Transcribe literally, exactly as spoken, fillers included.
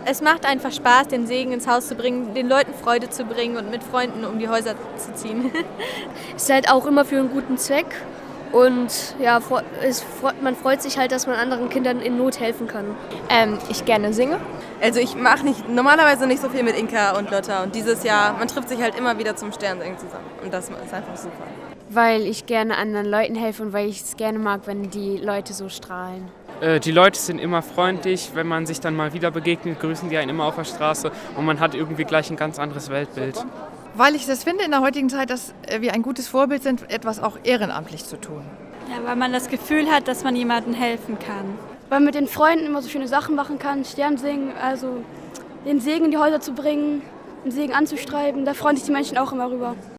Es macht einfach Spaß, den Segen ins Haus zu bringen, den Leuten Freude zu bringen und mit Freunden um die Häuser zu ziehen. Es ist halt auch immer für einen guten Zweck und ja, es, man freut sich halt, dass man anderen Kindern in Not helfen kann. Ähm, ich gerne singe. Also ich mache nicht normalerweise nicht so viel mit Inka und Lotta und dieses Jahr, man trifft sich halt immer wieder zum Sternsingen zusammen und das ist einfach super. Weil ich gerne anderen Leuten helfe und weil ich es gerne mag, wenn die Leute so strahlen. Die Leute sind immer freundlich, wenn man sich dann mal wieder begegnet, grüßen die einen immer auf der Straße und man hat irgendwie gleich ein ganz anderes Weltbild. Weil ich das finde in der heutigen Zeit, dass wir ein gutes Vorbild sind, etwas auch ehrenamtlich zu tun. Ja, weil man das Gefühl hat, dass man jemandem helfen kann. Weil man mit den Freunden immer so schöne Sachen machen kann, Stern singen, also den Segen in die Häuser zu bringen, den Segen anzustreiben, da freuen sich die Menschen auch immer rüber.